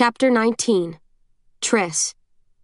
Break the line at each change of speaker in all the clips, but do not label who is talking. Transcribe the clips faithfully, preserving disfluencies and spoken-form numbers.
Chapter nineteen. Triss.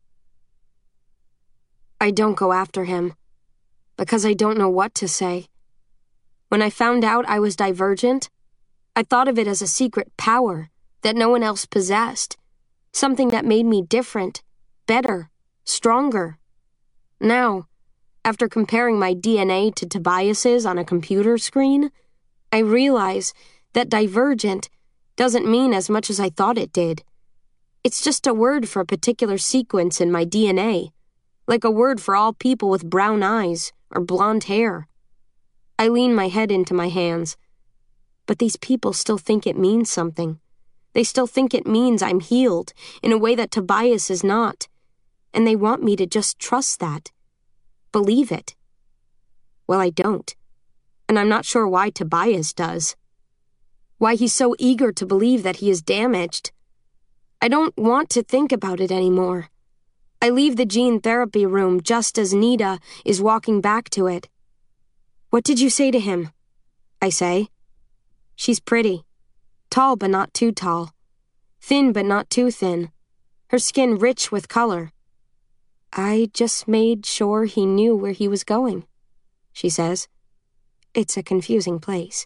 I don't go after him, because I don't know what to say. When I found out I was divergent, I thought of it as a secret power that no one else possessed, something that made me different, better, stronger. Now, after comparing my D N A to Tobias's on a computer screen, I realize that divergent doesn't mean as much as I thought it did. It's just a word for a particular sequence in my D N A, like a word for all people with brown eyes or blonde hair. I lean my head into my hands, but these people still think it means something. They still think it means I'm healed in a way that Tobias is not, and they want me to just trust that, believe it. Well, I don't, and I'm not sure why Tobias does. Why he's so eager to believe that he is damaged. I don't want to think about it anymore. I leave the gene therapy room just as Nita is walking back to it. "What did you say to him?" I say. She's pretty. Tall but not too tall. Thin but not too thin. Her skin rich with color. "I just made sure he knew where he was going," she says. "It's a confusing place."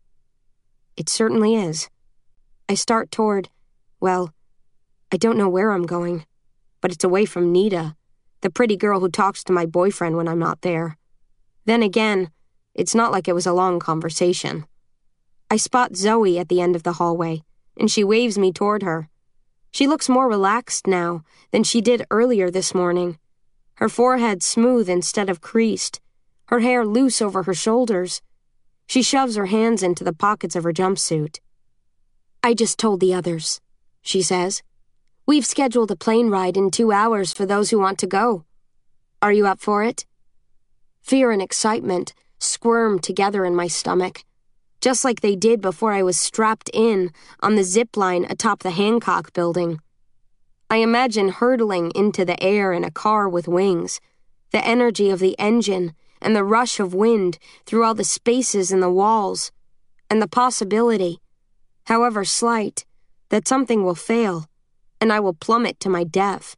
It certainly is. I start toward, well, I don't know where I'm going, but it's away from Nita, the pretty girl who talks to my boyfriend when I'm not there. Then again, it's not like it was a long conversation. I spot Zoe at the end of the hallway, and she waves me toward her. She looks more relaxed now than she did earlier this morning. Her forehead smooth instead of creased, her hair loose over her shoulders. She shoves her hands into the pockets of her jumpsuit. "I just told the others," she says. "We've scheduled a plane ride in two hours for those who want to go. Are you up for it?" Fear and excitement squirm together in my stomach, just like they did before I was strapped in on the zip line atop the Hancock building. I imagine hurtling into the air in a car with wings, the energy of the engine and the rush of wind through all the spaces in the walls, and the possibility, however slight, that something will fail, and I will plummet to my death.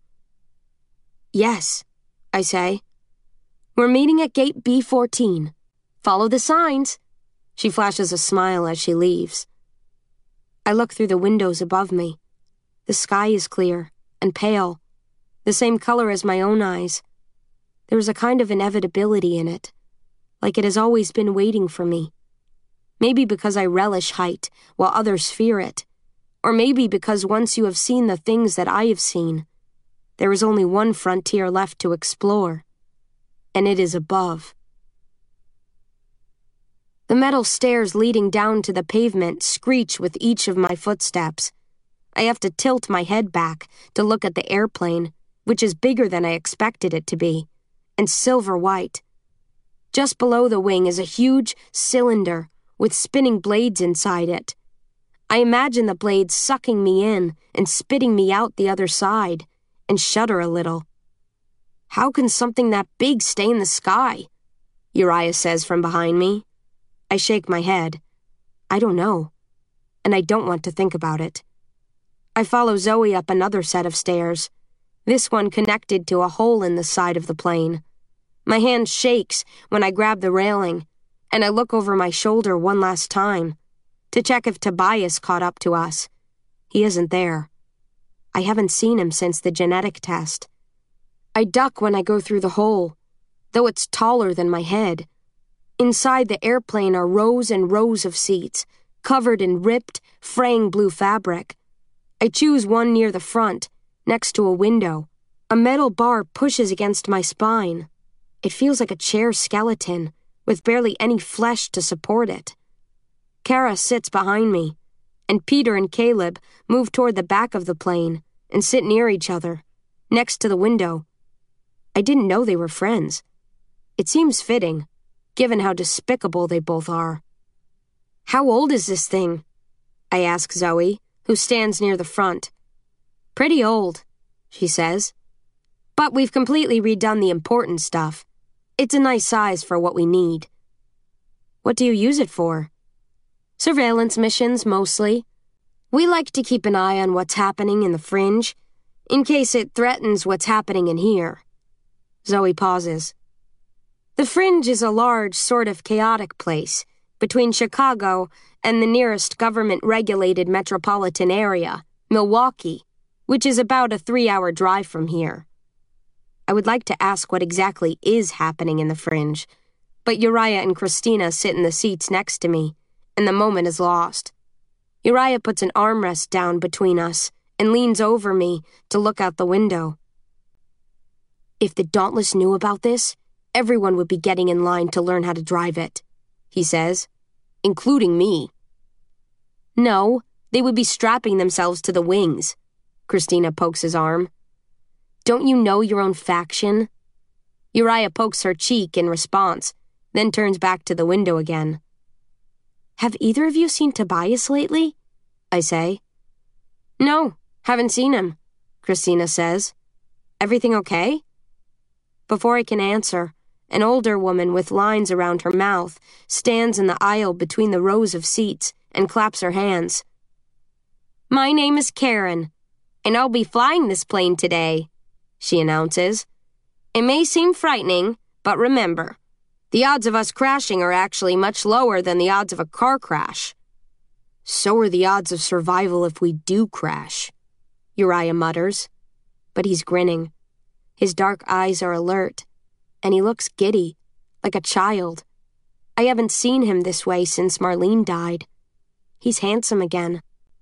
"Yes," I say. "We're meeting at gate B fourteen. Follow the signs." She flashes a smile as she leaves. I look through the windows above me. The sky is clear and pale, the same color as my own eyes. There is a kind of inevitability in it, like it has always been waiting for me. Maybe because I relish height while others fear it, or maybe because once you have seen the things that I have seen, there is only one frontier left to explore, and it is above. The metal stairs leading down to the pavement screech with each of my footsteps. I have to tilt my head back to look at the airplane, which is bigger than I expected it to be, and silver white. Just below the wing is a huge cylinder with spinning blades inside it. I imagine the blades sucking me in and spitting me out the other side, and shudder a little. "How can something that big stay in the sky?" Uriah says from behind me. I shake my head. I don't know, and I don't want to think about it. I follow Zoe up another set of stairs, this one connected to a hole in the side of the plane. My hand shakes when I grab the railing, and I look over my shoulder one last time to check if Tobias caught up to us. He isn't there. I haven't seen him since the genetic test. I duck when I go through the hole, though it's taller than my head. Inside the airplane are rows and rows of seats, covered in ripped, fraying blue fabric. I choose one near the front, next to a window. A metal bar pushes against my spine. It feels like a chair skeleton, with barely any flesh to support it. Kara sits behind me, and Peter and Caleb move toward the back of the plane and sit near each other, next to the window. I didn't know they were friends. It seems fitting, given how despicable they both are. "How old is this thing?" I ask Zoe, who stands near the front. "Pretty old," she says. "But we've completely redone the important stuff. It's a nice size for what we need." "What do you use it for?" "Surveillance missions, mostly. We like to keep an eye on what's happening in the fringe, in case it threatens what's happening in here. Zoe pauses. The fringe is a large, sort of chaotic place between Chicago and the nearest government-regulated metropolitan area, Milwaukee, which is about a three-hour drive from here. I would like to ask what exactly is happening in the fringe, but Uriah and Christina sit in the seats next to me, and the moment is lost. Uriah puts an armrest down between us and leans over me to look out the window. If the Dauntless knew about this, everyone would be getting in line to learn how to drive it, he says, including me. No, they would be strapping themselves to the wings. Christina pokes his arm. Don't you know your own faction? Uriah pokes her cheek in response, then turns back to the window again. Have either of you seen Tobias lately? I say. No, haven't seen him, Christina says. Everything okay? Before I can answer, an older woman with lines around her mouth stands in the aisle between the rows of seats and claps her hands. My name is Karen, and I'll be flying this plane today, she announces. It may seem frightening, but remember, the odds of us crashing are actually much lower than the odds of a car crash. So are the odds of survival if we do crash, Uriah mutters, but he's grinning. His dark eyes are alert, and he looks giddy, like a child. I haven't seen him this way since Marlene died. He's handsome again.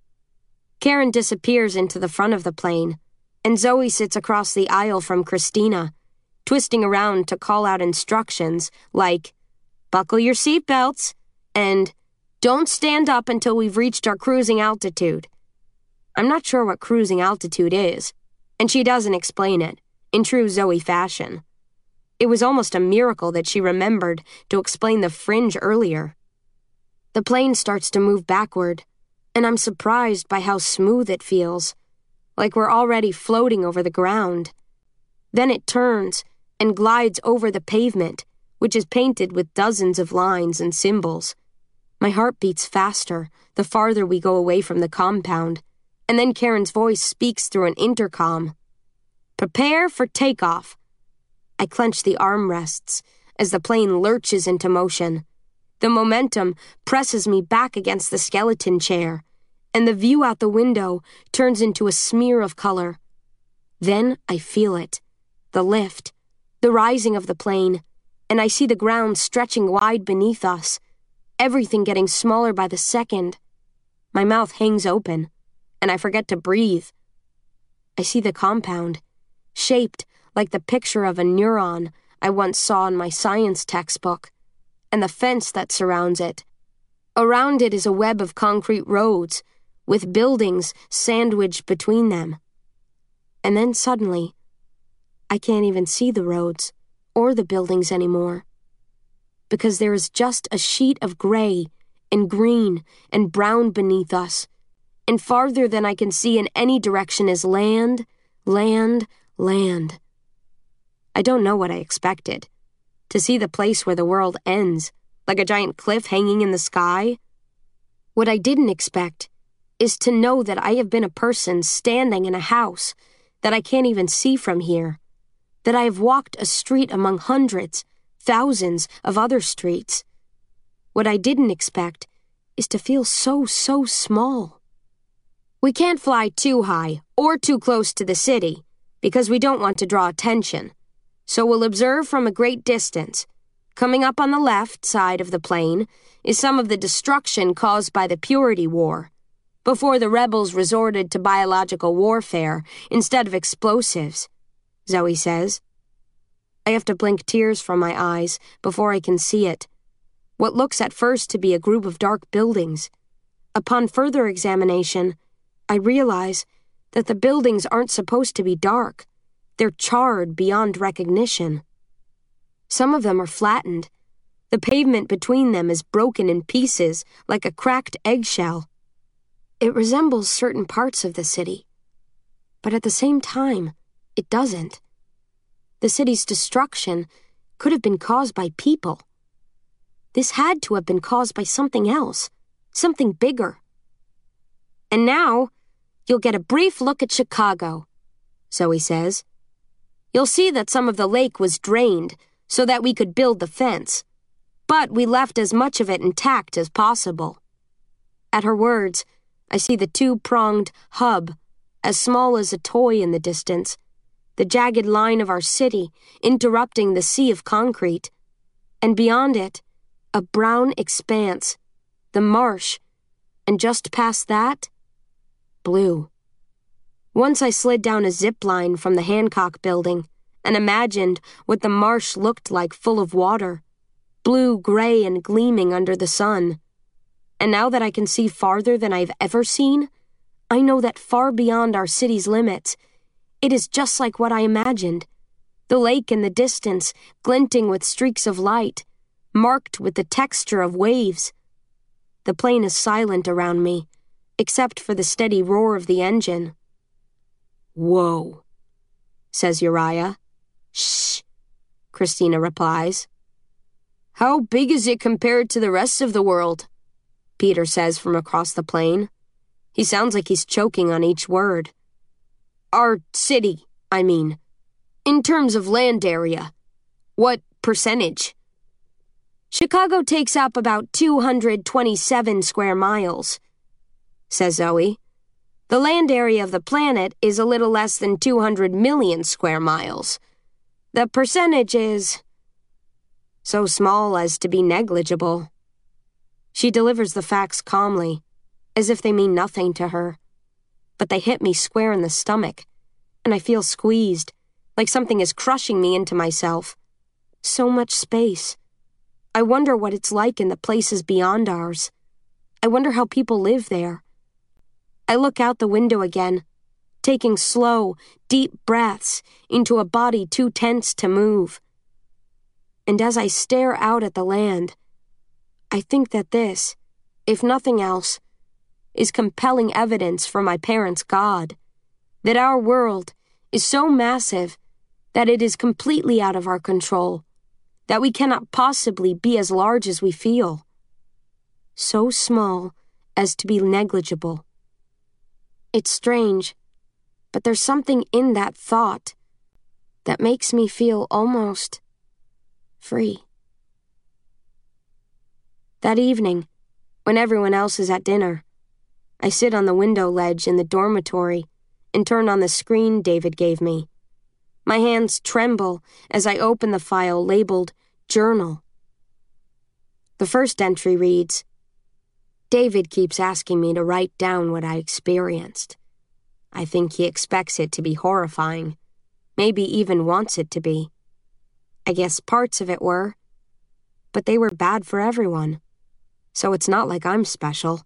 Karen disappears into the front of the plane, and Zoe sits across the aisle from Christina, twisting around to call out instructions like, buckle your seatbelts, and don't stand up until we've reached our cruising altitude. I'm not sure what cruising altitude is, and she doesn't explain it, in true Zoe fashion. It was almost a miracle that she remembered to explain the fringe earlier. The plane starts to move backward, and I'm surprised by how smooth it feels, like we're already floating over the ground. Then it turns and glides over the pavement, which is painted with dozens of lines and symbols. My heart beats faster the farther we go away from the compound, and then Karen's voice speaks through an intercom. Prepare for takeoff. I clench the armrests as the plane lurches into motion. The momentum presses me back against the skeleton chair, and the view out the window turns into a smear of color. Then I feel it, the lift, the rising of the plane, and I see the ground stretching wide beneath us, everything getting smaller by the second. My mouth hangs open, and I forget to breathe. I see the compound, shaped like the picture of a neuron I once saw in my science textbook, and the fence that surrounds it. Around it is a web of concrete roads, with buildings sandwiched between them. And then suddenly, I can't even see the roads or the buildings anymore, because there is just a sheet of gray and green and brown beneath us, and farther than I can see in any direction is land, land, land. I don't know what I expected. To see the place where the world ends, like a giant cliff hanging in the sky. What I didn't expect is to know that I have been a person standing in a house that I can't even see from here, that I have walked a street among hundreds, thousands of other streets. What I didn't expect is to feel so, so small. We can't fly too high or too close to the city because we don't want to draw attention. So we'll observe from a great distance. Coming up on the left side of the plane is some of the destruction caused by the Purity War, before the rebels resorted to biological warfare instead of explosives, Zoe says. I have to blink tears from my eyes before I can see it. What looks at first to be a group of dark buildings. Upon further examination, I realize that the buildings aren't supposed to be dark. They're charred beyond recognition. Some of them are flattened. The pavement between them is broken in pieces like a cracked eggshell. It resembles certain parts of the city, but at the same time, it doesn't. The city's destruction could have been caused by people. This had to have been caused by something else, something bigger. And now, you'll get a brief look at Chicago, Zoe says. You'll see that some of the lake was drained so that we could build the fence, but we left as much of it intact as possible. At her words, I see the two-pronged hub, as small as a toy in the distance, the jagged line of our city interrupting the sea of concrete, and beyond it, a brown expanse, the marsh, and just past that, blue. Once I slid down a zip line from the Hancock building and imagined what the marsh looked like full of water, blue-gray and gleaming under the sun. And now that I can see farther than I've ever seen, I know that far beyond our city's limits, it is just like what I imagined. The lake in the distance, glinting with streaks of light, marked with the texture of waves. The plane is silent around me, except for the steady roar of the engine. Whoa, says Uriah. Shh, Christina replies. How big is it compared to the rest of the world? Peter says from across the plane. He sounds like he's choking on each word. Our city, I mean. In terms of land area. What percentage? Chicago takes up about two hundred twenty-seven square miles, says Zoe. The land area of the planet is a little less than two hundred million square miles. The percentage is so small as to be negligible. She delivers the facts calmly, as if they mean nothing to her. But they hit me square in the stomach, and I feel squeezed, like something is crushing me into myself. So much space. I wonder what it's like in the places beyond ours. I wonder how people live there. I look out the window again, taking slow, deep breaths into a body too tense to move. And as I stare out at the land, I think that this, if nothing else, is compelling evidence for my parents' God, that our world is so massive that it is completely out of our control, that we cannot possibly be as large as we feel. So small as to be negligible. It's strange, but there's something in that thought that makes me feel almost free. That evening, when everyone else is at dinner, I sit on the window ledge in the dormitory and turn on the screen David gave me. My hands tremble as I open the file labeled Journal. The first entry reads, David keeps asking me to write down what I experienced. I think he expects it to be horrifying, maybe even wants it to be. I guess parts of it were, but they were bad for everyone, so it's not like I'm special.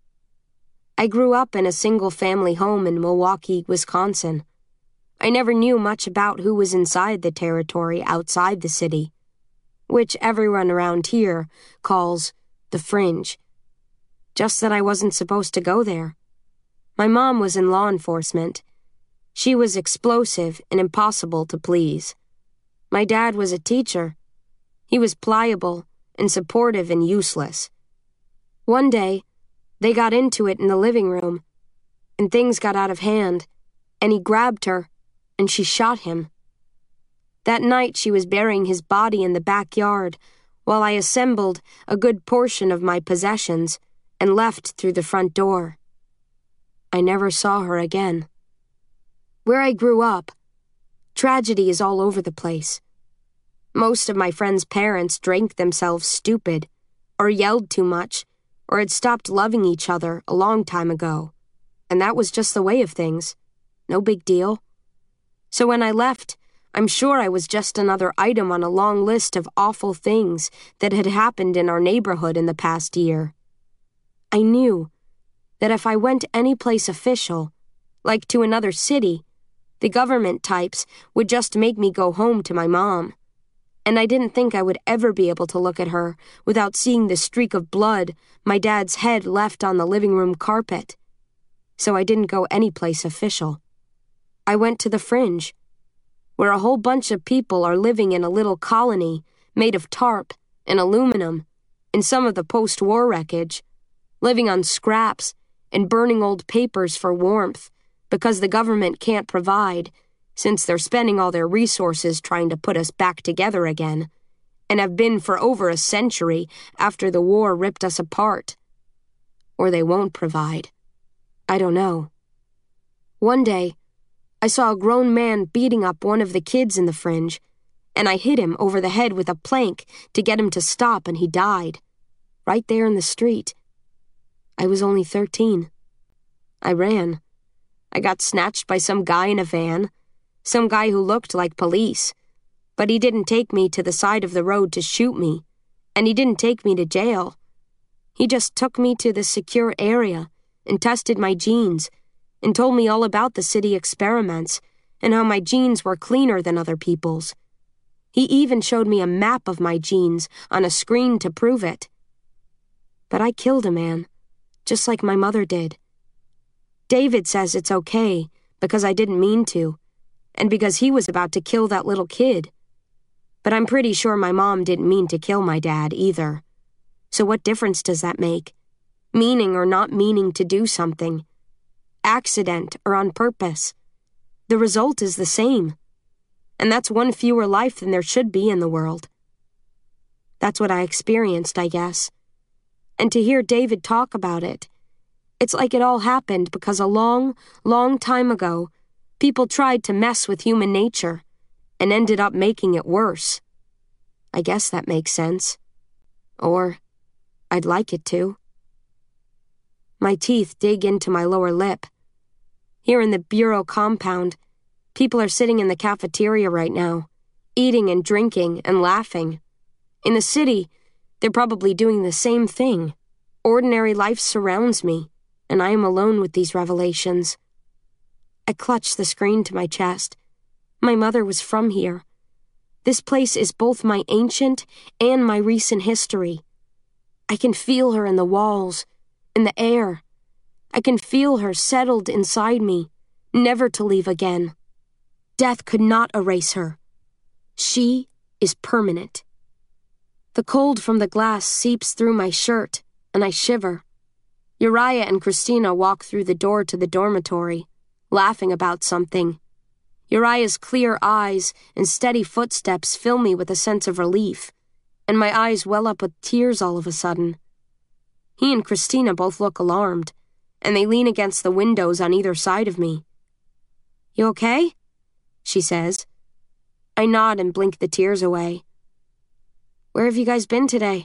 I grew up in a single-family home in Milwaukee, Wisconsin. I never knew much about who was inside the territory outside the city, which everyone around here calls the fringe. Just that I wasn't supposed to go there. My mom was in law enforcement. She was explosive and impossible to please. My dad was a teacher. He was pliable and supportive and useless. One day, they got into it in the living room, and things got out of hand, and he grabbed her, and she shot him. That night she was burying his body in the backyard, while I assembled a good portion of my possessions and left through the front door. I never saw her again. Where I grew up, tragedy is all over the place. Most of my friends' parents drank themselves stupid, or yelled too much, or had stopped loving each other a long time ago, and that was just the way of things. No big deal. So when I left, I'm sure I was just another item on a long list of awful things that had happened in our neighborhood in the past year. I knew that if I went any place official, like to another city, the government types would just make me go home to my mom. And I didn't think I would ever be able to look at her without seeing the streak of blood my dad's head left on the living room carpet. So I didn't go any place official. I went to the fringe, where a whole bunch of people are living in a little colony made of tarp and aluminum and some of the post-war wreckage, living on scraps and burning old papers for warmth because the government can't provide, since they're spending all their resources trying to put us back together again, and have been for over a century after the war ripped us apart. Or they won't provide. I don't know. One day, I saw a grown man beating up one of the kids in the fringe, and I hit him over the head with a plank to get him to stop, and he died. Right there in the street. I was only thirteen. I ran. I got snatched by some guy in a van, some guy who looked like police, but he didn't take me to the side of the road to shoot me, and he didn't take me to jail. He just took me to the secure area and tested my genes and told me all about the city experiments and how my genes were cleaner than other people's. He even showed me a map of my genes on a screen to prove it. But I killed a man, just like my mother did. David says it's okay because I didn't mean to, and because he was about to kill that little kid. But I'm pretty sure my mom didn't mean to kill my dad either. So what difference does that make? Meaning or not meaning to do something? Accident or on purpose? The result is the same. And that's one fewer life than there should be in the world. That's what I experienced, I guess. And to hear David talk about it, it's like it all happened because a long, long time ago, people tried to mess with human nature and ended up making it worse. I guess that makes sense. Or, I'd like it to. My teeth dig into my lower lip. Here in the bureau compound, people are sitting in the cafeteria right now, eating and drinking and laughing. In the city, they're probably doing the same thing. Ordinary life surrounds me, and I am alone with these revelations. I clutch the screen to my chest. My mother was from here. This place is both my ancient and my recent history. I can feel her in the walls, in the air. I can feel her settled inside me, never to leave again. Death could not erase her. She is permanent. The cold from the glass seeps through my shirt, and I shiver. Uriah and Christina walk through the door to the dormitory, laughing about something. Uriah's clear eyes and steady footsteps fill me with a sense of relief, and my eyes well up with tears all of a sudden. He and Christina both look alarmed, and they lean against the windows on either side of me. "You okay?" she says. I nod and blink the tears away. "Where have you guys been today?"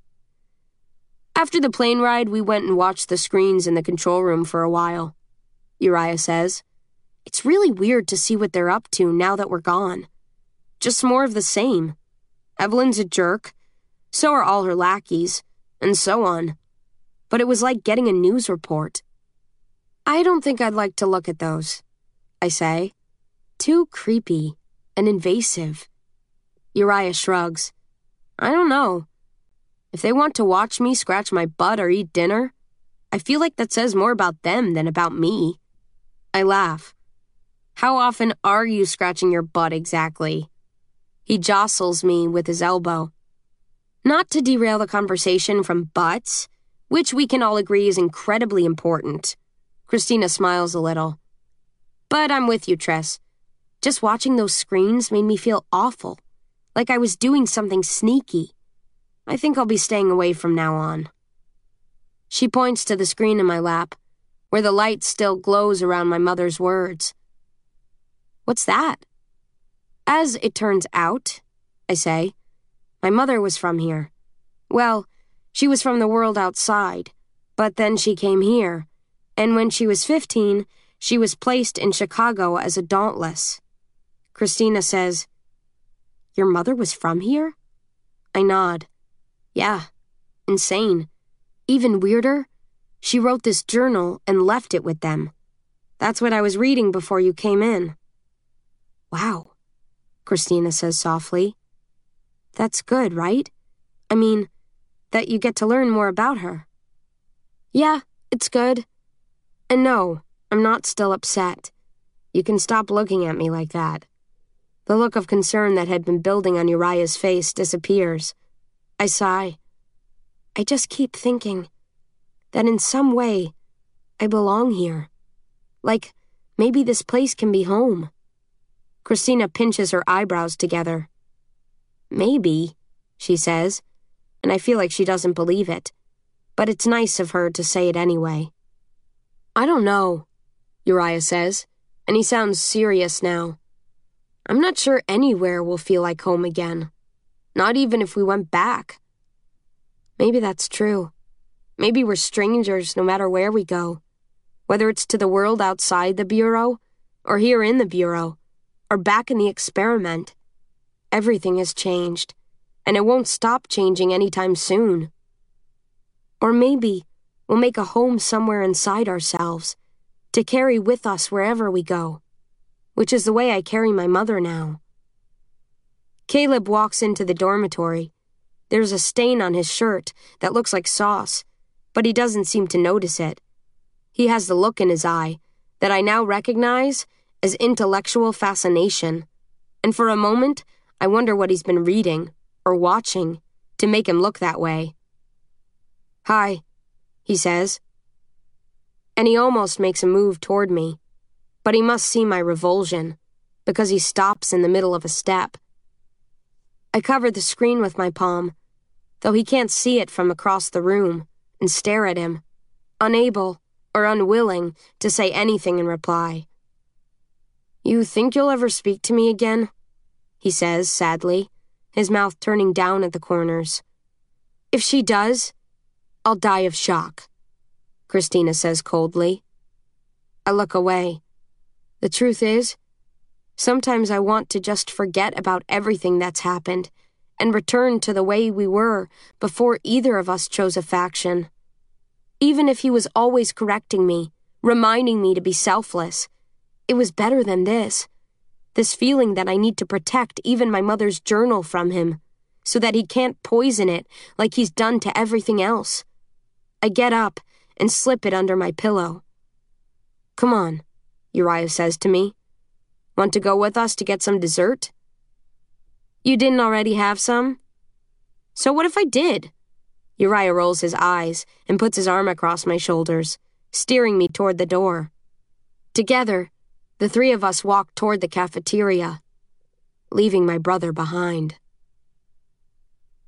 "After the plane ride, we went and watched the screens in the control room for a while," Uriah says. "It's really weird to see what they're up to now that we're gone. Just more of the same. Evelyn's a jerk. So are all her lackeys, and so on. But it was like getting a news report." "I don't think I'd like to look at those," I say. "Too creepy and invasive." Uriah shrugs. "I don't know. If they want to watch me scratch my butt or eat dinner, I feel like that says more about them than about me." I laugh. "How often are you scratching your butt exactly?" He jostles me with his elbow. Not to derail the conversation from butts, which we can all agree is incredibly important. Christina smiles a little. "But I'm with you, Tress. Just watching those screens made me feel awful, like I was doing something sneaky. I think I'll be staying away from now on." She points to the screen in my lap, where the light still glows around my mother's words. "What's that?" "As it turns out," I say, "my mother was from here. Well, she was from the world outside, but then she came here, and when she was fifteen, she was placed in Chicago as a dauntless." Christina says, "Your mother was from here?" I nod. "Yeah, insane. Even weirder, she wrote this journal and left it with them. That's what I was reading before you came in." "Wow," Christina says softly. "That's good, right? I mean, that you get to learn more about her." "Yeah, it's good. And no, I'm not still upset. You can stop looking at me like that." The look of concern that had been building on Uriah's face disappears. I sigh. I just keep thinking that in some way, I belong here. Like, maybe this place can be home. Christina pinches her eyebrows together. Maybe, she says, and I feel like she doesn't believe it. But it's nice of her to say it anyway. I don't know, Uriah says, and he sounds serious now. I'm not sure anywhere will feel like home again. Not even if we went back. Maybe that's true. Maybe we're strangers no matter where we go. Whether it's to the world outside the Bureau, or here in the Bureau, or back in the experiment. Everything has changed, and it won't stop changing anytime soon. Or maybe we'll make a home somewhere inside ourselves, to carry with us wherever we go, which is the way I carry my mother now. Caleb walks into the dormitory. There's a stain on his shirt that looks like sauce, but he doesn't seem to notice it. He has the look in his eye that I now recognize as intellectual fascination, and for a moment, I wonder what he's been reading or watching to make him look that way. Hi, he says. And he almost makes a move toward me, but he must see my revulsion, because he stops in the middle of a step. I cover the screen with my palm, though he can't see it from across the room, and stare at him, unable or unwilling to say anything in reply. You think you'll ever speak to me again? He says sadly, his mouth turning down at the corners. If she does, I'll die of shock, Christina says coldly. I look away. The truth is, sometimes I want to just forget about everything that's happened and return to the way we were before either of us chose a faction. Even if he was always correcting me, reminding me to be selfless, it was better than this. This feeling that I need to protect even my mother's journal from him, so that he can't poison it like he's done to everything else. I get up and slip it under my pillow. Come on, Uriah says to me. Want to go with us to get some dessert? You didn't already have some? So what if I did? Uriah rolls his eyes and puts his arm across my shoulders, steering me toward the door. Together, the three of us walk toward the cafeteria, leaving my brother behind.